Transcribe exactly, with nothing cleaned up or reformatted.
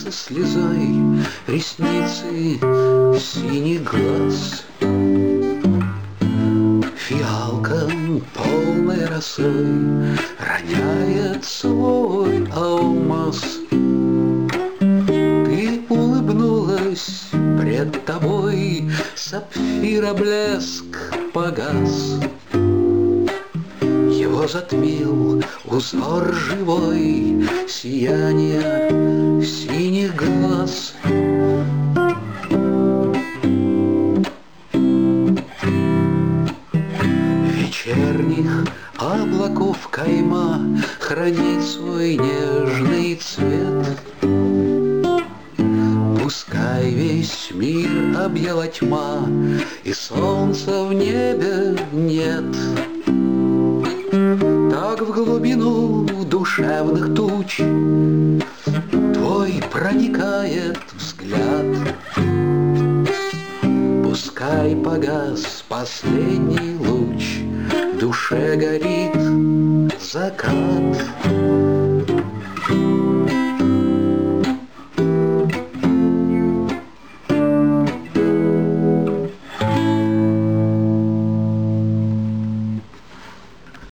слезой ресницы, синий глаз. Фиалка полной росой роняет свой алмаз. Ты улыбнулась, пред тобой сапфира блеск погас. Его затмил узор живой, сияние синих глаз. Вечерних облаков кайма хранит свой нежный цвет. Пускай весь мир объяла тьма, и солнца в небе нет, так в глубину душевных туч твой проникает взгляд. Пускай погас последний луч, в душе горит закат.